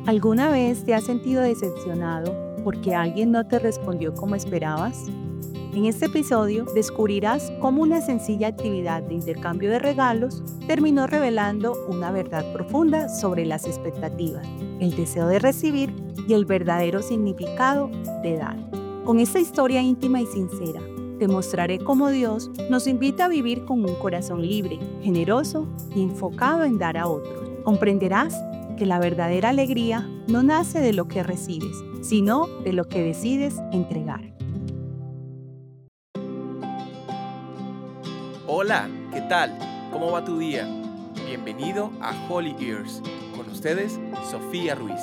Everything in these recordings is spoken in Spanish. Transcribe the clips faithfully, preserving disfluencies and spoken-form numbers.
¿Alguna vez te has sentido decepcionado porque alguien no te respondió como esperabas? En este episodio descubrirás cómo una sencilla actividad de intercambio de regalos terminó revelando una verdad profunda sobre las expectativas, el deseo de recibir y el verdadero significado de dar. Con esta historia íntima y sincera, te mostraré cómo Dios nos invita a vivir con un corazón libre, generoso y enfocado en dar a otros. Comprenderás que la verdadera alegría no nace de lo que recibes, sino de lo que decides entregar. Hola, ¿qué tal? ¿Cómo va tu día? Bienvenido a Holy Ears. Con ustedes, Sofía Ruiz.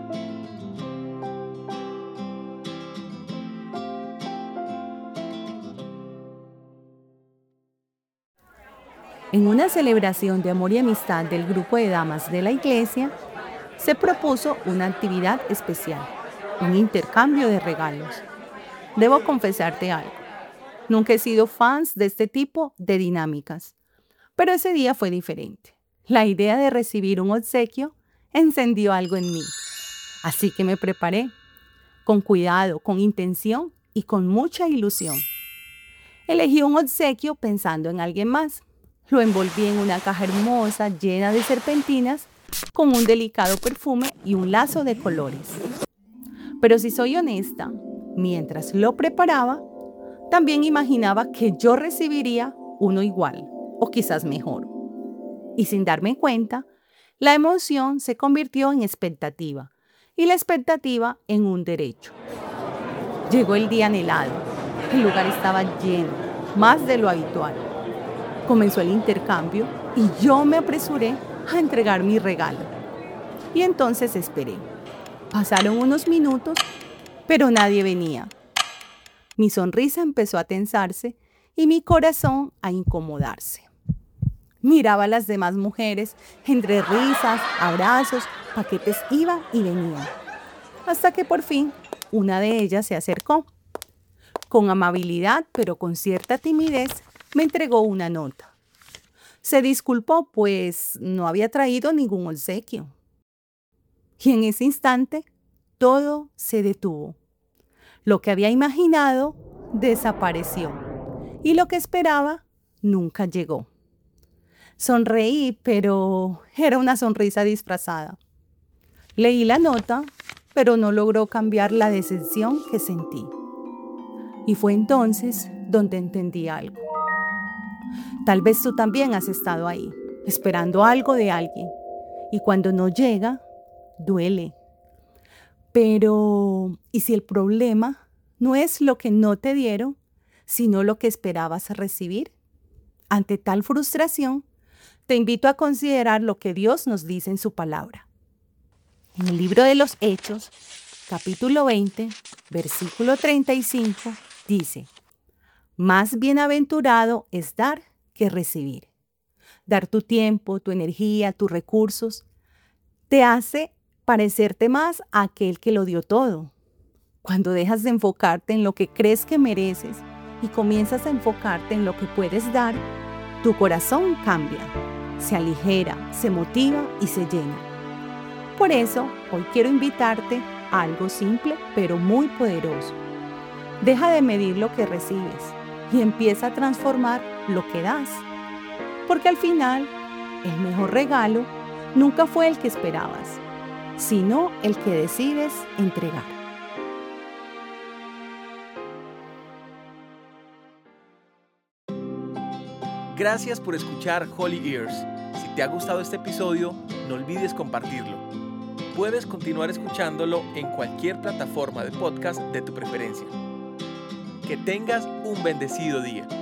En una celebración de amor y amistad del grupo de damas de la iglesia, se propuso una actividad especial, un intercambio de regalos. Debo confesarte algo. Nunca he sido fan de este tipo de dinámicas, pero ese día fue diferente. La idea de recibir un obsequio encendió algo en mí. Así que me preparé, con cuidado, con intención y con mucha ilusión. Elegí un obsequio pensando en alguien más. Lo envolví en una caja hermosa, llena de serpentinas, con un delicado perfume y un lazo de colores. Pero si soy honesta, mientras lo preparaba, también imaginaba que yo recibiría uno igual, o quizás mejor. Y sin darme cuenta, la emoción se convirtió en expectativa, y la expectativa en un derecho. Llegó el día anhelado. El lugar estaba lleno, más de lo habitual. Comenzó el intercambio y yo me apresuré a entregar mi regalo. Y entonces esperé. Pasaron unos minutos, pero nadie venía. Mi sonrisa empezó a tensarse y mi corazón a incomodarse. Miraba a las demás mujeres, entre risas, abrazos, paquetes iban y venían. Hasta que por fin una de ellas se acercó. Con amabilidad, pero con cierta timidez, me entregó una nota. Se disculpó, pues no había traído ningún obsequio. Y en ese instante, todo se detuvo. Lo que había imaginado desapareció. Y lo que esperaba nunca llegó. Sonreí, pero era una sonrisa disfrazada. Leí la nota, pero no logró cambiar la decepción que sentí. Y fue entonces donde entendí algo. Tal vez tú también has estado ahí, esperando algo de alguien. Y cuando no llega, duele. Pero, ¿y si el problema no es lo que no te dieron, sino lo que esperabas recibir? Ante tal frustración, te invito a considerar lo que Dios nos dice en su palabra. En el libro de los Hechos, capítulo veinte, versículo treinta y cinco, dice: más bienaventurado es dar que recibir. Dar tu tiempo, tu energía, tus recursos, te hace parecerte más a aquel que lo dio todo. Cuando dejas de enfocarte en lo que crees que mereces y comienzas a enfocarte en lo que puedes dar, tu corazón cambia, se aligera, se motiva y se llena. Por eso, hoy quiero invitarte a algo simple pero muy poderoso. Deja de medir lo que recibes y empieza a transformar lo que das. Porque al final, el mejor regalo nunca fue el que esperabas, sino el que decides entregar. Gracias por escuchar Holy Ears. Si te ha gustado este episodio, no olvides compartirlo. Puedes continuar escuchándolo en cualquier plataforma de podcast de tu preferencia. Que tengas un bendecido día.